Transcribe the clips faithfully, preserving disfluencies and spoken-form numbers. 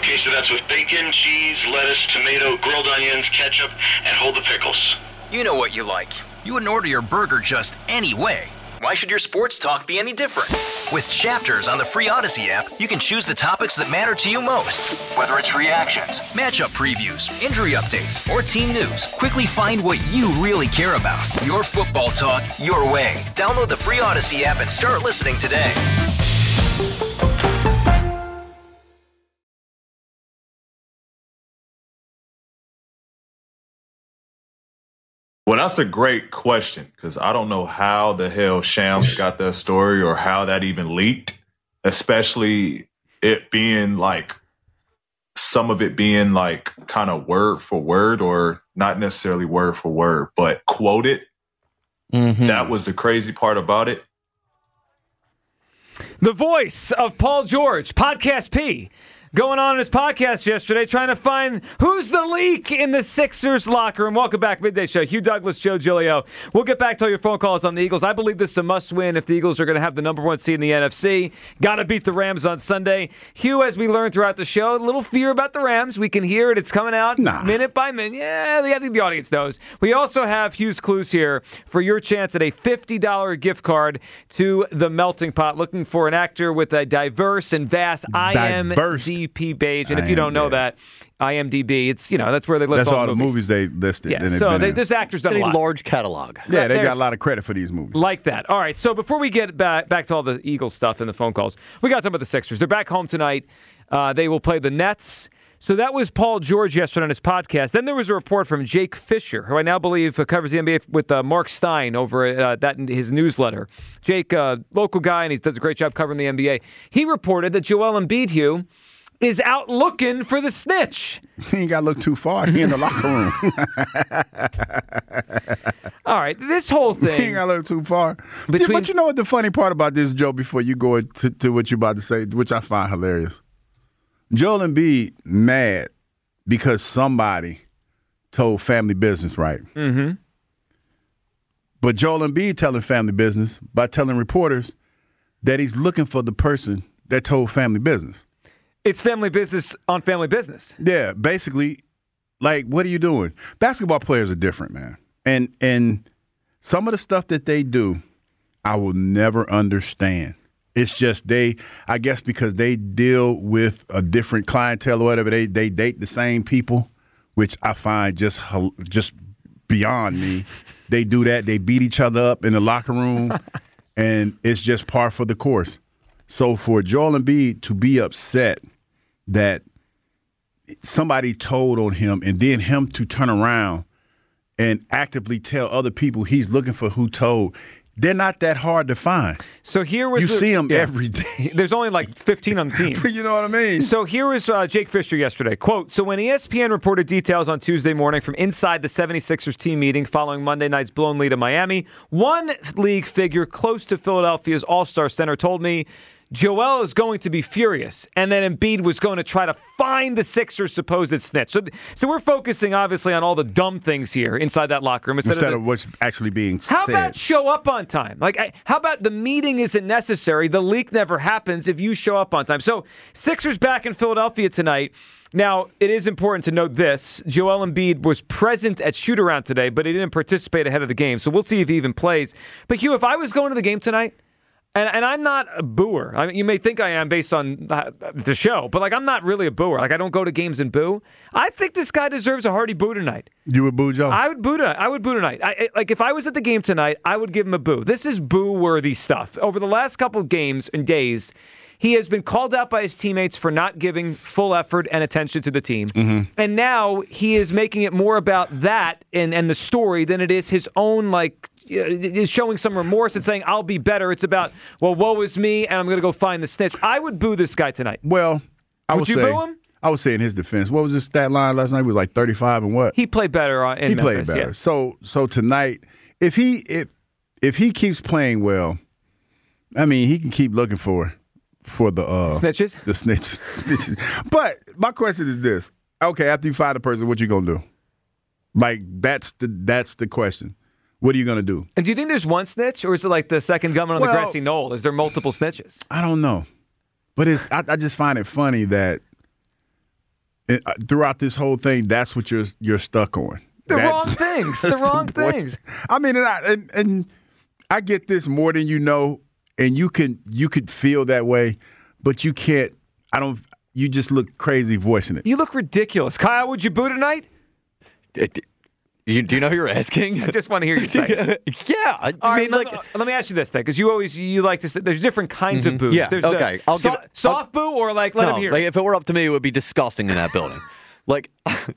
Okay, so that's with bacon, cheese, lettuce, tomato, grilled onions, ketchup, and hold the pickles. You know what you like. You wouldn't order your burger just any way. Why should your sports talk be any different? With Chapters on the free Odyssey app, you can choose the topics that matter to you most. Whether it's reactions, matchup previews, injury updates, or team news, quickly find what you really care about. Your football talk, your way. Download the free Odyssey app and start listening today. Well, that's a great question because I don't know how the hell Shams got that story or how that even leaked, especially it being like some of it being like kind of word for word or not necessarily word for word, but quoted. Mm-hmm. That was the crazy part about it. The voice of Paul George, Podcast P, going on in his podcast yesterday, trying to find who's the leak in the Sixers locker room. Welcome back, Midday Show. Hugh Douglas, Joe Giglio. We'll get back to all your phone calls on the Eagles. I believe this is a must-win if the Eagles are going to have the number one seed in the N F C. Got to beat the Rams on Sunday. Hugh, as we learned throughout the show, a little fear about the Rams. We can hear it. It's coming out nah. minute by minute. Yeah, I think the audience knows. We also have Hugh's Clues here for your chance at a fifty dollars gift card to the Melting Pot. Looking for an actor with a diverse and vast I M D B page. And if you don't know that, I M D B, it's, you know, that's where they list that's all, all the movies. movies they listed. Yeah, so they, this actor's done a lot. large catalog. Yeah, they got a lot of credit for these movies. Like that. All right, so before we get back, back to all the Eagles stuff and the phone calls, we got to talk about the Sixers. They're back home tonight. Uh, they will play the Nets. So that was Paul George yesterday on his podcast. Then there was a report from Jake Fisher, who I now believe covers the N B A with uh, Mark Stein over uh, that in his newsletter. Jake, uh, local guy, and he does a great job covering the N B A. He reported that Joel Embiid, Hugh, is out looking for the snitch. He ain't got to look too far. He in the locker room. All right, this whole thing. He ain't got to look too far. Between, yeah, but you know what the funny part about this, Joe, before you go to, to what you're about to say, which I find hilarious. Joel Embiid mad because somebody told family business, right? Mm-hmm. But Joel Embiid telling family business by telling reporters that he's looking for the person that told family business. It's family business on family business. Yeah, basically, like, what are you doing? Basketball players are different, man. And and some of the stuff that they do, I will never understand. It's just they, I guess because they deal with a different clientele or whatever, they they date the same people, which I find just just beyond me. They do that. They beat each other up in the locker room, and it's just par for the course. So for Joel Embiid to be upset that somebody told on him and then him to turn around and actively tell other people he's looking for who told, they're not that hard to find. So here was you the, see them yeah. every day. There's only like fifteen on the team. You know what I mean? So here was uh, Jake Fisher yesterday. Quote, so when E S P N reported details on Tuesday morning from inside the seventy-sixers team meeting following Monday night's blown lead in Miami, one league figure close to Philadelphia's All-Star Center told me Joel is going to be furious, and then Embiid was going to try to find the Sixers' supposed snitch. So, so we're focusing, obviously, on all the dumb things here inside that locker room. Instead, instead of, the, of what's actually being how said. How about show up on time? Like, I, how about the meeting isn't necessary? The leak never happens if you show up on time. So Sixers back in Philadelphia tonight. Now, it is important to note this. Joel Embiid was present at shoot-around today, but he didn't participate ahead of the game. So we'll see if he even plays. But, Hugh, if I was going to the game tonight, And, and I'm not a booer. I mean, you may think I am based on the show, but like I'm not really a booer. Like I don't go to games and boo. I think this guy deserves a hearty boo tonight. You would boo Joe? I would boo tonight. I would boo tonight. I, like if I was at the game tonight, I would give him a boo. This is boo-worthy stuff. Over the last couple of games and days, he has been called out by his teammates for not giving full effort and attention to the team. Mm-hmm. And now he is making it more about that and, and the story than it is his own like. Is showing some remorse and saying, I'll be better. It's about, well, woe is me, and I'm going to go find the snitch. I would boo this guy tonight. Well, I would, would you say, boo him? I would say in his defense. What was his stat line last night? It was like thirty-five and what? He played better in He Memphis, played better. Yeah. So so tonight, if he if if he keeps playing well, I mean, he can keep looking for for the uh, snitches. The snitches. But my question is this: okay, after you find a person, what you gonna do? Like that's the that's the question. What are you going to do? And do you think there's one snitch, or is it like the second gunman on well, the grassy knoll? Is there multiple snitches? I don't know. But it's I, I just find it funny that uh, throughout this whole thing, that's what you're you're stuck on. The That's- wrong things. The that's wrong point. things. I mean, and I, and, and I get this more than you know, and you can you could feel that way, but you can't. I don't. You just look crazy voicing it. You look ridiculous. Kyle, would you boo tonight? It, you, do you know who you're asking? I just want to hear you say it. yeah. I All mean, right, like, let, let me ask you this thing, because you always you like to say there's different kinds of boos. Yeah, There's okay, The I'll so- give it- soft boo or like let no, him hear. like it. if it were up to me, it would be disgusting in that building. Like,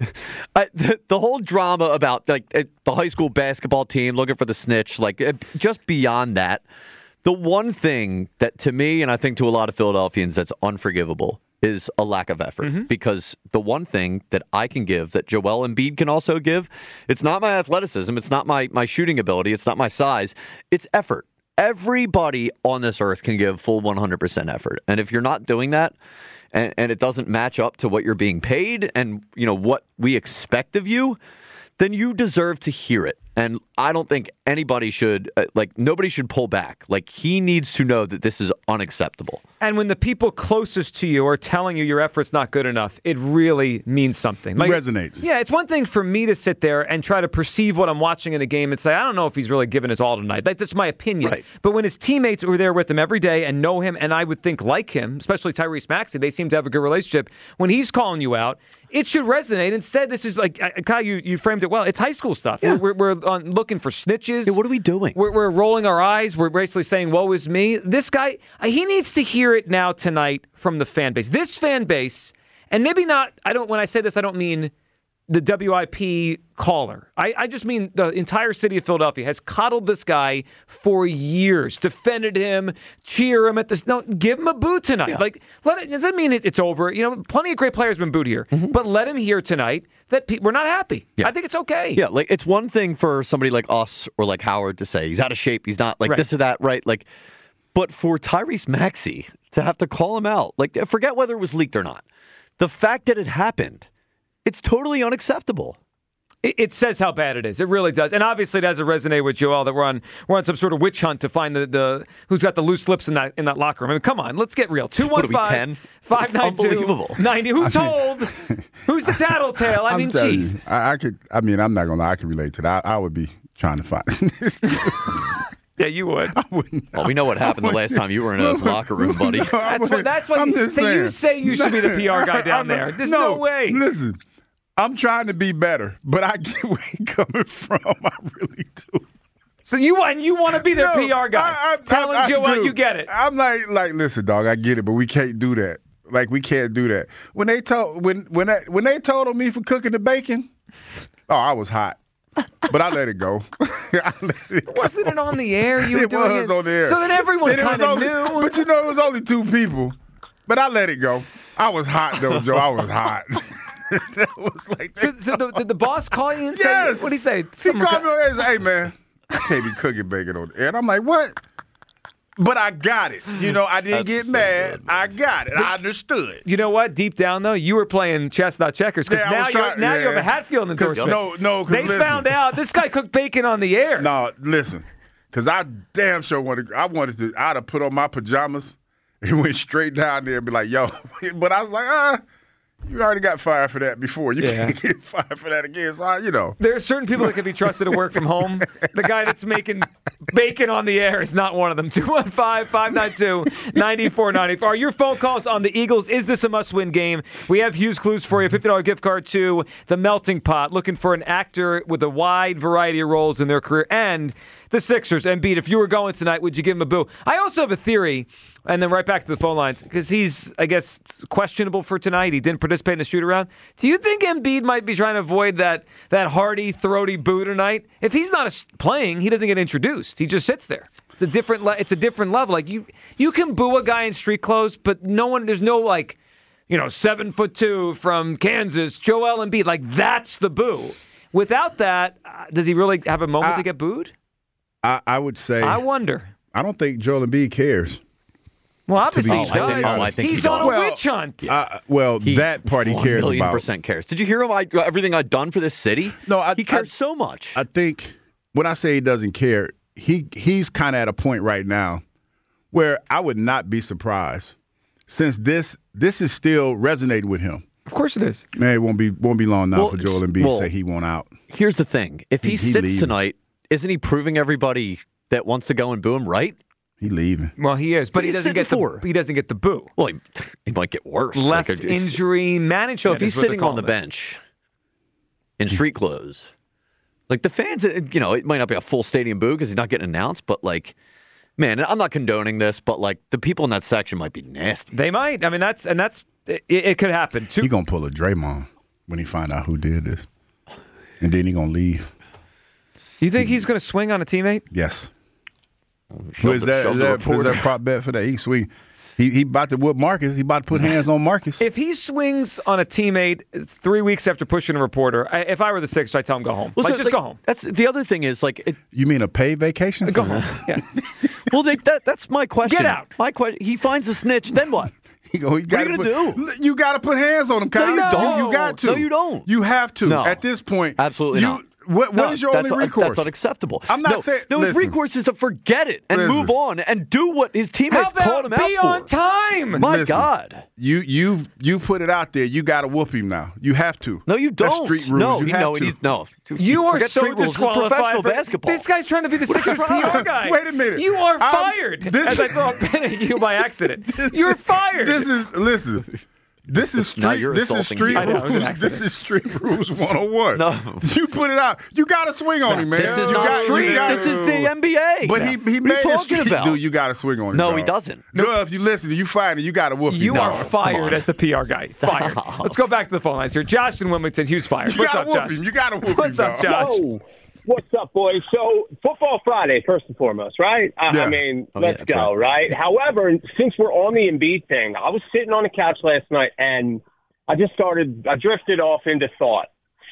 I, the, the whole drama about like it, the high school basketball team looking for the snitch, like it, just beyond that, the one thing that to me and I think to a lot of Philadelphians that's unforgivable is a lack of effort. Mm-hmm. Because the one thing that I can give that Joel Embiid can also give, it's not my athleticism, it's not my my shooting ability, it's not my size, it's effort. Everybody on this earth can give full one hundred percent effort, and if you're not doing that. And, and it doesn't match up to what you're being paid and, you know, what we expect of you, then you deserve to hear it. And I don't think anybody should, uh, like, nobody should pull back. Like, he needs to know that this is unacceptable. And when the people closest to you are telling you your effort's not good enough, it really means something. It resonates. Yeah, it's one thing for me to sit there and try to perceive what I'm watching in a game and say, I don't know if he's really giving his all tonight. That's just my opinion. Right. But when his teammates who are there with him every day and know him, and I would think like him, especially Tyrese Maxey, they seem to have a good relationship. When he's calling you out, it should resonate. Instead, this is like, Kyle, you, you framed it well. It's high school stuff. Yeah. We're, we're, we're on, looking for snitches. Yeah, what are we doing? We're, we're rolling our eyes. We're basically saying, woe is me. This guy, he needs to hear it now tonight from the fan base. This fan base, and maybe not, I don't, when I say this, I don't mean the W I P caller. I, I just mean the entire city of Philadelphia has coddled this guy for years, defended him, cheer him at this. No, give him a boo tonight. Yeah. Like, let it, it doesn't mean it, it's over. You know, plenty of great players have been booed here, Mm-hmm. but let him hear tonight that pe- we're not happy. Yeah. I think it's okay. Yeah, like, it's one thing for somebody like us or like Howard to say he's out of shape, he's not like Right. this or that, right? Like, but for Tyrese Maxey to have to call him out, like, forget whether it was leaked or not. The fact that it happened, it's totally unacceptable. It, it says how bad it is. It really does. And obviously it doesn't resonate with Joel that we're on we're on some sort of witch hunt to find the, the who's got the loose lips in that in that locker room. I mean, come on, let's get real. two one What are we, five, ten? five nine It's two, unbelievable. ninety. Who told? Who's the tattletale? I I'm mean, telling you, Jesus. I, I could. I mean, I'm not gonna lie. I can relate to that. I, I would be trying to find. Yeah, you would. Well, we know what happened the last time you were in a locker room, buddy. That's what that's what I'm you, just so you saying. say you should be the P R guy down I'm- there. There's no, way. Listen, I'm trying to be better, but I get where you're coming from. I really do. So you and you want to be their No, P R guy. I- I- telling I- I Joel do. you get it. I'm like, like, listen, dog, I get it, but we can't do that. Like, we can't do that. When they told when when I, when they told on me for cooking the bacon, oh, I was hot, but I let it go. I let it go. Wasn't it on the air? You were It doing was it? on the air. So then everyone And it was kind of only- knew. But you know, it was only two people. But I let it go. I was hot though, Joe. I was hot. That was like So, so the, did the boss call you and say, yes. what did he say? He Some called guy- me on the air and said, "Hey man, I can't be cooking bacon on the air." And I'm like, "What?" But I got it. You know, I didn't That's get so mad. good, I got it. I understood. You know what? Deep down, though, you were playing chess, not checkers. Because Yeah, I now, was you're, trying- now you have yeah. a Hatfield 'Cause- endorsement. no, no, 'cause They listen. found out this guy cooked bacon on the air. No, listen, because I damn sure wanted. I wanted to. I'd have put on my pajamas and went straight down there and be like, "Yo," but I was like, "Ah, you already got fired for that before. You Yeah. can't get fired for that again." So I, you know, There are certain people that can be trusted to work from home. The guy that's making bacon on the air is not one of them. two one five, five nine two, nine four nine four. Your phone calls on the Eagles. Is this a must-win game? We have Hughes Clues for you. fifty dollars gift card to The Melting Pot. Looking for an actor with a wide variety of roles in their career. And the Sixers. Embiid, if you were going tonight, would you give him a boo? I also have a theory, and then right back to the phone lines, because he's, I guess, questionable for tonight. He didn't participate in the shoot-around. Do you think Embiid might be trying to avoid that that hearty, throaty boo tonight? If he's not a, playing, he doesn't get introduced. He just sits there. It's a different. Le- it's a different level. Like you, you can boo a guy in street clothes, but no one. There's no like, you know, seven foot two from Kansas, Joel Embiid. Like that's the boo. Without that, uh, does he really have a moment I- to get booed? I, I would say I I, wonder. don't think Joel Embiid cares. Well, obviously be he honest. I think- does. oh, I think he He's on a does. Well, witch hunt. Uh, well, He that part he one cares million about. percent cares. Did you hear him? I, everything I've done for this city? No, I- he cares I- so much. I think when I say he doesn't care, he he's kind of at a point right now where I would not be surprised since this this is still resonating with him. Of course it is. Man, it won't be won't be long now Well, for Joel Embiid well, to say he won't out. Here's the thing. If he, He- he sits leaving. tonight, isn't he proving everybody that wants to go and boo him right? He leaving. Well, he is, but What he are you doesn't sitting get the for? he doesn't get the boo. Well, he, he might get worse. Left Like, it's- injury management. So if he's is what they're sitting on the calling this. bench in street clothes, like the fans, you know, it might not be a full stadium boo because he's not getting announced, but like, man, I'm not condoning this, but like the people in that section might be nasty. They might. I mean, that's and that's it, it could happen. Two, He gonna pull a Draymond when he find out who did this, and then he gonna leave. you think he's going to swing on a teammate? Yes. Show Who is the- that? show Is the that, is reporter. that prop bet for that? He swing. He he about to whip Marcus. He about to put hands on Marcus. If he swings on a teammate, it's three weeks after pushing a reporter. I, if I were the Sixers, I'd tell him go home. Well, like, so, just like, go home. That's the other thing is like, it, You mean a paid vacation? Go home. Yeah. well, they, that that's my question. Get out. My question. He finds a snitch. Then what? He go, he gotta you put, gonna do? You got to put hands on him, Kyle. you don't. You, got to. No, you don't. You have to. No. At this point, Absolutely you, not. What, No, what is your that's, only recourse? That's unacceptable. I'm not no, saying- No, his listen. recourse is to forget it and Listen. move on and do what his How teammates called about him be out on for. time? My Listen. God. You you you put it out there. You got to whoop him now. You have to. No, you That's don't. street rules. No, you you have know, to. he's, no. You are Forget so street rules. This is disqualified. professional for- basketball. This guy's trying to be the Sixers P R guy. Wait a minute. You are I'm- fired. this- As I throw a pen at you by accident. You're fired. This is listen. This is Now street. you're This is assaulting street me. I know, it was an rules. This accident. is street rules one oh one. No. You put it out. You got to swing on him, man. This is You not got- you street. gotta- This is the N B A. But he he What are you made it talking street, about? dude. You got to swing on him. No, dog. he doesn't. Well, if you listen, you find it. You got to whoop him. You dog. are Come fired on. as the P R guy. Fired. Let's go back to the phone lines here. Josh in Wilmington, Hughes fired. You What's got up, to whoop Josh? him. You got to whoop What's him. up, dog. Josh? Oh, what's up, boys? So, Football Friday, first and foremost, right? I, Yeah. I mean, Oh, yeah, let's that's go, right. However, since we're on the Embiid thing, I was sitting on the couch last night, and I just started, I drifted off into thought.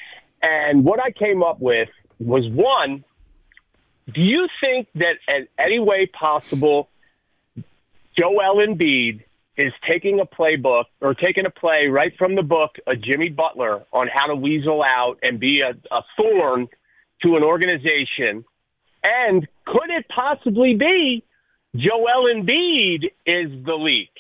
And what I came up with was, one, do you think that in any way possible Joel Embiid is taking a playbook or taking a play right from the book of Jimmy Butler on how to weasel out and be a, a thorn to an organization? And could it possibly be Joel Embiid is the leak?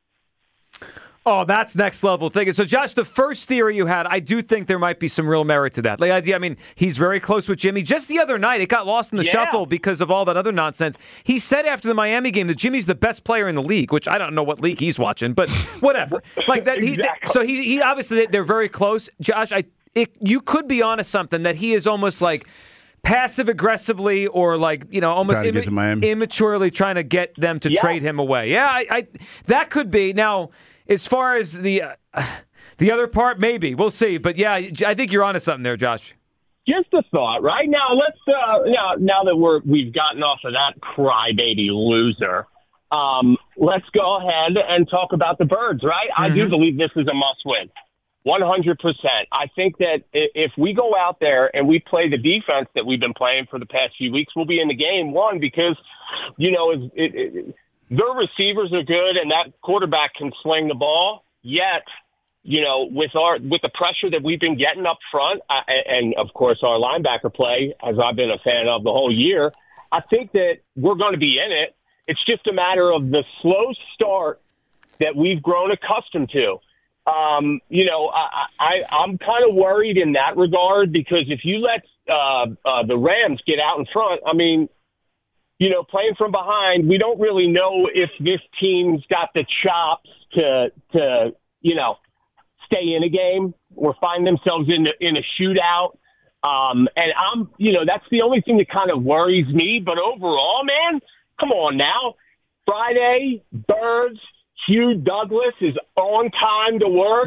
Oh, that's next level thinking. So, Josh, the first theory you had, I do think there might be some real merit to that. Like, I mean, he's very close with Jimmy. Just the other night, it got lost in the Yeah. shuffle because of all that other nonsense. He said after the Miami game that Jimmy's the best player in the league, which I don't know what league he's watching, but whatever. Like that. He, Exactly. So he, he obviously they're very close. Josh, I it, you could be onto something that he is almost like passive aggressively or like, you know, almost Trying to get to Miami. immaturely trying to get them to Yeah. trade him away. Yeah, I, I that could be. Now, as far as the uh, the other part, maybe we'll see. But yeah, I think you're onto something there, Josh. Just a thought, right? Now let's uh, now now that we're we've gotten off of that crybaby loser, um, let's go ahead and talk about the Birds, right? I do believe this is a must-win, one hundred percent. I think that i- if we go out there and we play the defense that we've been playing for the past few weeks, we'll be in the game. One, because you know it, it, it, their receivers are good and that quarterback can sling the ball. Yet, you know, with our with the pressure that we've been getting up front, uh, and of course our linebacker play, as I've been a fan of the whole year, I think that we're going to be in it. It's just a matter of the slow start that we've grown accustomed to. Um, you know, I, I, I'm kind of worried in that regard because if you let uh, uh, the Rams get out in front, I mean, you know, playing from behind, we don't really know if this team's got the chops to, to you know, stay in a game or find themselves in a, in a shootout. Um, and I'm, you know, that's the only thing that kind of worries me. But overall, man, come on now. Friday, Birds, Hugh Douglas is on time to work.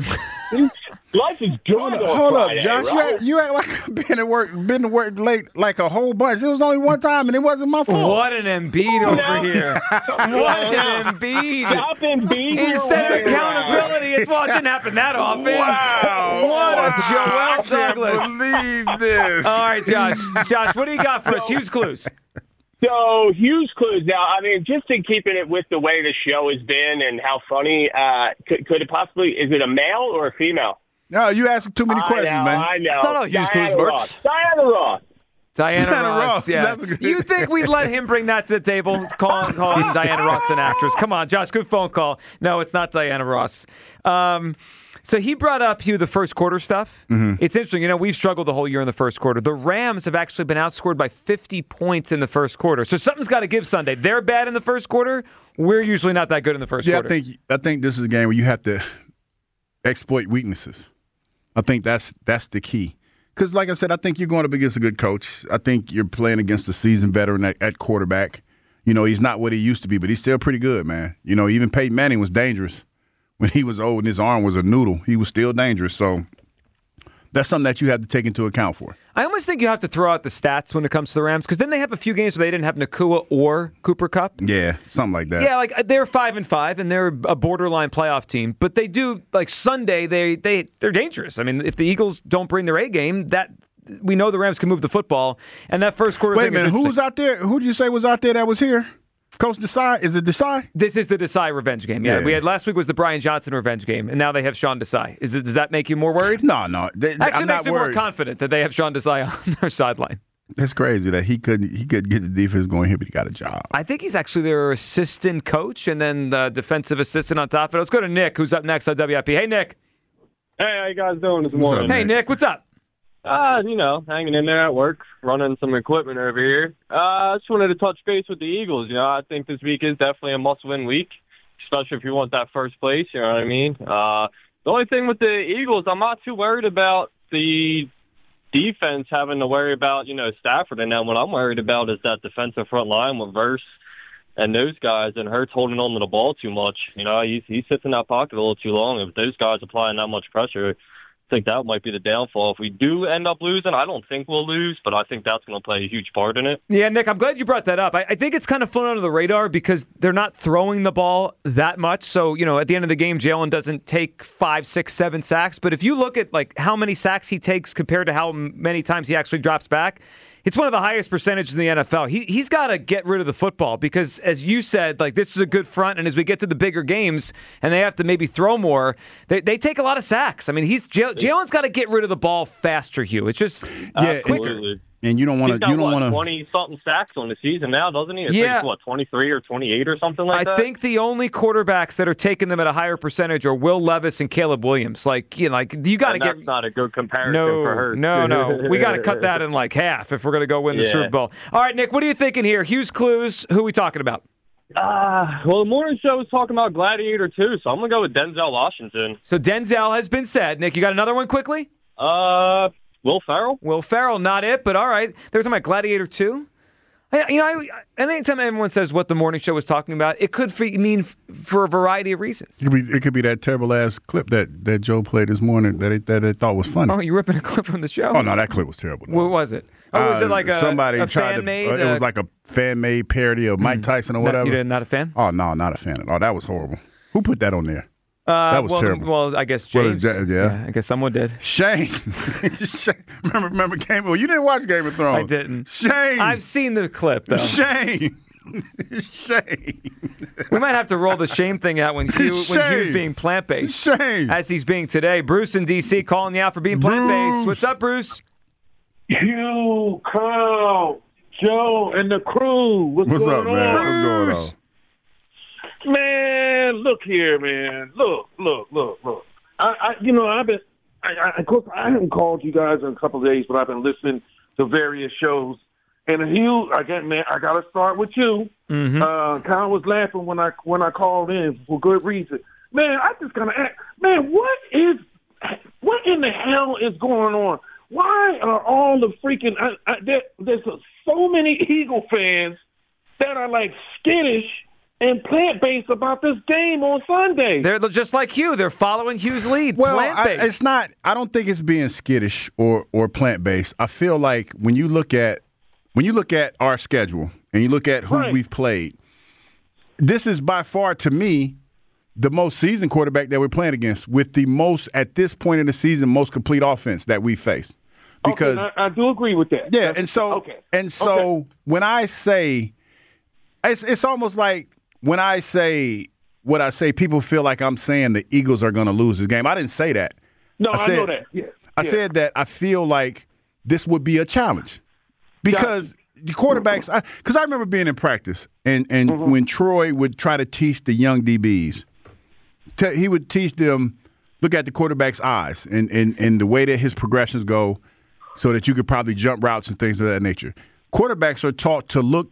Life is good Hold, on up, hold up, Friday, Josh. You right? act, you act like I've been to work, been to work late like a whole bunch. It was only one time, and it wasn't my fault. What an Embiid over no. here! What an Embiid! Stop and beat Instead of your way. accountability, it's well, it didn't happen that often. Wow! What a I Joel can't Douglas! believe this. All right, Josh. Josh, what do you got for us? Hughes clues. So, Hughes clues. Now, I mean, just in keeping it with the way the show has been and how funny, uh, could, could it possibly, is it a male or a female? No, you asking too many I questions, know, man. I know. It's not how Hughes clues Diana works. Ross. Diana Ross. Diana, Diana Ross. Ross, Yeah. that's a good- You think we'd let him bring that to the table? Calling, calling Diana Ross an actress? Come on, Josh. Good phone call. No, it's not Diana Ross. Um, So he brought up, Hugh, the first quarter stuff. Mm-hmm. It's interesting. You know, we've struggled the whole year in the first quarter. The Rams have actually been outscored by fifty points in the first quarter. So something's got to give Sunday. They're bad in the first quarter. We're usually not that good in the first yeah, quarter. I think I think this is a game where you have to exploit weaknesses. I think that's that's the key. Because, like I said, I think you're going up against a good coach. I think you're playing against a seasoned veteran at, at quarterback. You know, he's not what he used to be, but he's still pretty good, man. You know, even Peyton Manning was dangerous. When he was old and his arm was a noodle, he was still dangerous. So that's something that you have to take into account for. I almost think you have to throw out the stats when it comes to the Rams, because then they have a few games where they didn't have Nakua or Cooper Kupp. Yeah, something like that. Yeah, like they're five and five, and they're a borderline playoff team. But they do, like Sunday, they they they're dangerous. I mean, if the Eagles don't bring their A game, that we know the Rams can move the football. And that first quarter. Wait a minute, who was out there? Who did you say was out there that was here? Coach Desai? Is it Desai? This is the Desai revenge game. Yeah, Yeah. we had last week was the Brian Johnson revenge game, and now they have Sean Desai. Is it, does that make you more worried? No, no. They, Actually, I'm it makes not me worried. more confident that they have Sean Desai on their sideline. That's crazy that he couldn't he could get the defense going here, but he got a job. I think he's actually their assistant coach and then the defensive assistant on top of it. Let's go to Nick, who's up next on W I P. Hey, Nick. Hey, how you guys doing this What's morning? up, Hey, Nick, what's up? Uh, you know, hanging in there at work, running some equipment over here. Uh, I just wanted to touch base with the Eagles. You know, I think this week is definitely a must-win week, especially if you want that first place, you know what I mean? Uh, the only thing with the Eagles, I'm not too worried about the defense having to worry about, you know, Stafford. And then what I'm worried about is that defensive front line with Verse and those guys, and Hurts holding on to the ball too much. You know, he, he sits in that pocket a little too long. If those guys applying that much pressure, I think that might be the downfall. If we do end up losing, I don't think we'll lose, but I think that's going to play a huge part in it. Yeah, Nick, I'm glad you brought that up. I, I think it's kind of flown under the radar because they're not throwing the ball that much. So, you know, at the end of the game, Jalen doesn't take five, six, seven sacks. But if you look at, like, how many sacks he takes compared to how many times he actually drops back, it's one of the highest percentages in the N F L. He, he's got to get rid of the football because, as you said, like this is a good front, and as we get to the bigger games and they have to maybe throw more, they, they take a lot of sacks. I mean, he's Jalen's got to get rid of the ball faster, Hugh. It's just uh, Yeah, quicker. Absolutely. And you don't want He's to. got, You don't what, want to. twenty-something sacks on the season now, doesn't he? I Yeah. think, what, twenty-three or twenty-eight or something like I that? think the only quarterbacks that are taking them at a higher percentage are Will Levis and Caleb Williams. Like, you know, like you got to And get that's not a good comparison no, for Hurts. no, no. We got to cut that in like half if we're going to go win the Yeah. Super Bowl. All right, Nick, what are you thinking here? Hughes Clues. Who are we talking about? Uh, well, the morning show was talking about Gladiator too, so I'm going to go with Denzel Washington. So Denzel has been said. Nick, you got another one quickly? Uh, Will Ferrell? Will Ferrell, not it, but all right. They were talking about Gladiator two. I, you know, I, anytime everyone says what the morning show was talking about, it could f- mean f- for a variety of reasons. It could, be, it could be that terrible ass clip that, that Joe played this morning that it, that it thought was funny. Oh, you're ripping a clip from the show? Oh no, that clip was terrible. What was it? Oh, was Uh, it like a, somebody a tried fan-made? to? Uh, it was uh, like a fan made parody of Mike Tyson or no, whatever. you did not a fan? Oh no, not a fan at all. That was horrible. Who put that on there? Uh, that was well, terrible. Well, I guess Well, James. that- yeah. I guess someone did. Shame. Shame. Remember, remember Game of Well, you didn't watch Game of Thrones. I didn't. Shame. I've seen the clip, though. Shame. Shame. We might have to roll the shame thing out when Hugh, when Shame. Hugh's being plant-based. Shame. As he's being today. Bruce in D C calling you out for being plant-based. Bruce. What's up, Bruce? You, Carl, Joe, and the crew. What's, What's going up, man? on? What's going on? Man, look here, man. Look, look, look, look. I, I you know, I've been, I, I, of course, I haven't called you guys in a couple of days, but I've been listening to various shows. And Hugh, I get, man, I got to start with you. Mm-hmm. Uh, Kyle was laughing when I when I called in for good reason. Man, I just gotta ask, man, what is, what in the hell is going on? Why are all the freaking I, I, there, there's so many Eagle fans that are like skittish and plant-based about this game on Sunday? They're just like Hugh. They're following Hugh's lead. Well, I, plant-based. it's not. I don't think it's being skittish or or plant based. I feel like when you look at when you look at our schedule and you look at who Right. we've played, this is by far to me the most seasoned quarterback that we're playing against with the most at this point in the season most complete offense that we faced. Because okay, I, I do agree with that. yeah, That's- and so okay. and so Okay. when I say it's it's almost like when I say what I say, people feel like I'm saying the Eagles are going to lose this game. I didn't say that. No, I, said, know that. Yeah. I yeah. said that I feel like this would be a challenge because the quarterbacks. Because I, I remember being in practice and and Mm-hmm. when Troy would try to teach the young D Bs, te- he would teach them. look at the quarterback's eyes and, and, and the way that his progressions go so that you could probably jump routes and things of that nature. Quarterbacks are taught to look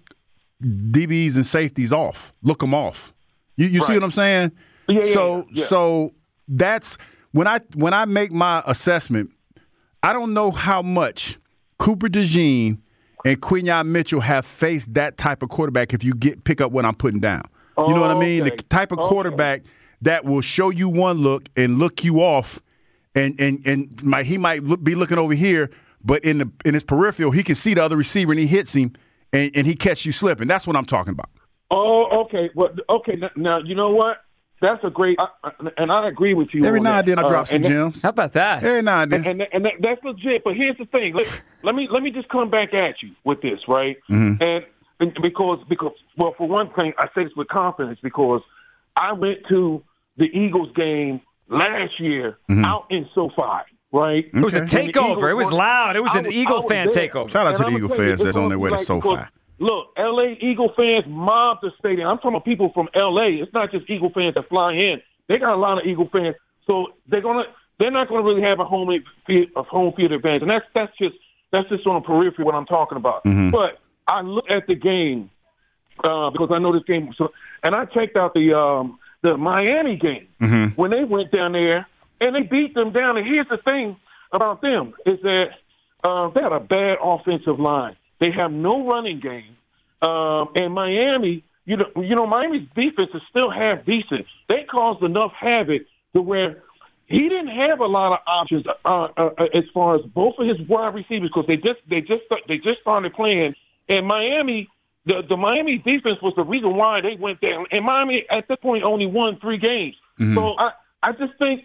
D Bs and safeties off, look them off. You, you right. see what I'm saying? Yeah, yeah, so yeah, yeah. so that's when I when I make my assessment, I don't know how much Cooper DeJean and Quinyon Mitchell have faced that type of quarterback if you get pick up what I'm putting down. You know what I mean? Okay. The type of quarterback okay. that will show you one look and look you off, and and and might, he might look, be looking over here, but in the in his peripheral, he can see the other receiver and he hits him, and, and he catch you slipping. That's what I'm talking about. Oh, okay. Well, okay. Now you know what? That's a great, I, and I agree with you. Every now and then I uh, drop some that, gems. How about that? Every now and then. And, and, and that, that's legit. But here's the thing. Let, let me let me just come back at you with this, right? Mm-hmm. And, and because because well, for one thing, I say this with confidence because I went to the Eagles game last year mm-hmm. out in SoFi, right? It was a takeover. It was won, loud. It was an was, Eagle fan there. takeover. Shout out and to the I'm Eagle tell you, fans that's on their way to like, SoFi. Because, look, L A Eagle fans mobbed the stadium. I'm talking about people from L A. It's not just Eagle fans that fly in. They got a lot of Eagle fans, so they're gonna they're not gonna really have a home field, a home field advantage, and that's that's just that's just on the periphery what I'm talking about. Mm-hmm. But I look at the game uh, because I know this game, so, and I checked out the um, the Miami game mm-hmm. when they went down there and they beat them down. And here's the thing about them is that uh, they had a bad offensive line. They have no running game, um, and Miami. You know, you know, Miami's defense is still half decent. They caused enough havoc to where he didn't have a lot of options uh, uh, as far as both of his wide receivers because they just they just they just started playing. And Miami, the the Miami defense was the reason why they went there. And Miami at that point only won three games. Mm-hmm. So I I just think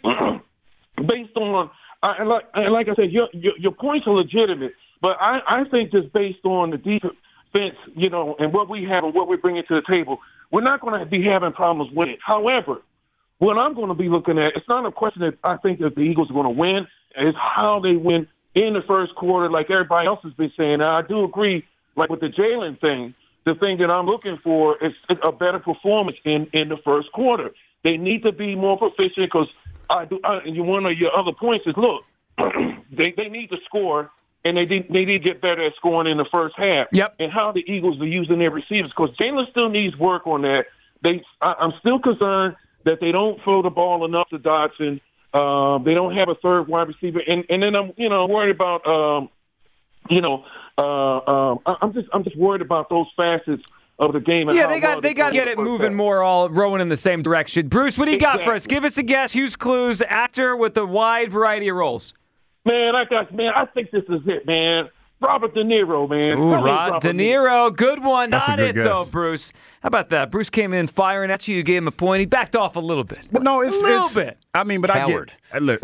based on uh, and like and like I said, your, your your points are legitimate, but I I think just based on the defense. Fence, you know, and what we have and what we're bringing to the table, we're not going to be having problems with it. However, what I'm going to be looking at, it's not a question that I think that the Eagles are going to win. It's how they win in the first quarter, like everybody else has been saying. Now, I do agree, like with the Jalen thing, the thing that I'm looking for is a better performance in, in the first quarter. They need to be more proficient because I do. I, and one of your other points is, look, they they need to score. And they did, they did get better at scoring in the first half. Yep. And how the Eagles are using their receivers. Because Jalen still needs work on that. They, I, I'm still concerned that they don't throw the ball enough to Dotson. Um, they don't have a third wide receiver. And, and then I'm, you know, worried about, um, you know, uh, um, I, I'm just I'm just worried about those facets of the game. And yeah, how they got well they got to get it moving half. more, all rowing in the same direction. Bruce, what do you exactly. got for us? Give us a guess. Hughes Clues, actor with a wide variety of roles. Man, I got man. I think this is it, man. Robert De Niro, man. Ooh, Rod De Niro, good one. That's Not a good it guess. though, Bruce. How about that? Bruce came in firing at you. You gave him a point. He backed off a little bit. But no, it's a little it's, bit. I mean, but Howard. I get. Look,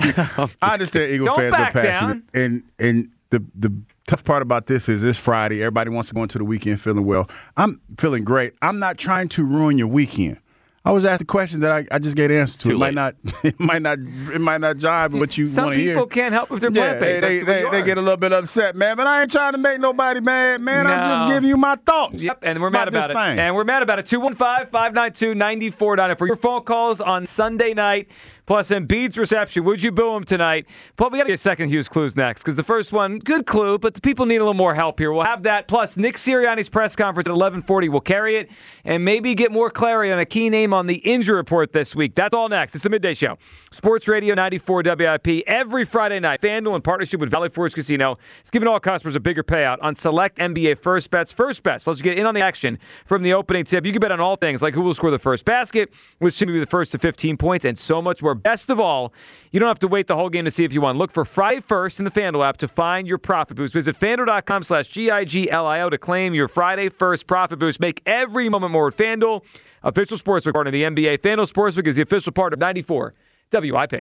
I understand Eagle Don't fans are back passionate, down. and and the the tough part about this is it's Friday. Everybody wants to go into the weekend feeling well. I'm feeling great. I'm not trying to ruin your weekend. I was asked a question that I, I just gave the answer to. Too it might late. not, it might not, it might not jive with what you Some want to hear. people can't help if they're Yeah, plant-based. they, That's they, what they, you they are. get a little bit upset, man. But I ain't trying to make nobody mad, man. I'm No. just giving you my thoughts. Yep, and we're mad about this it. thing. And we're mad about it. two one five, five nine two, nine four nine zero for your phone calls on Sunday night. Plus Embiid's reception. Would you boo him tonight? But we got to get a second Hughes Clues next because the first one, good clue, but the people need a little more help here. We'll have that. Plus Nick Sirianni's press conference at eleven forty. We'll carry it and maybe get more clarity on a key name on the injury report this week. That's all next. It's the Midday Show. Sports Radio ninety-four W I P every Friday night. FanDuel in partnership with Valley Forge Casino is giving all customers a bigger payout on select N B A first bets. First bets lets you get in on the action from the opening tip. You can bet on all things like who will score the first basket, which should be the first to fifteen points, and so much more. Best of all, you don't have to wait the whole game to see if you won. Look for Friday First in the FanDuel app to find your profit boost. Visit FanDuel.com slash G I G L I O to claim your Friday First profit boost. Make every moment more with FanDuel, official sportsbook partner of the N B A. FanDuel Sportsbook is the official partner of ninety-four W I P.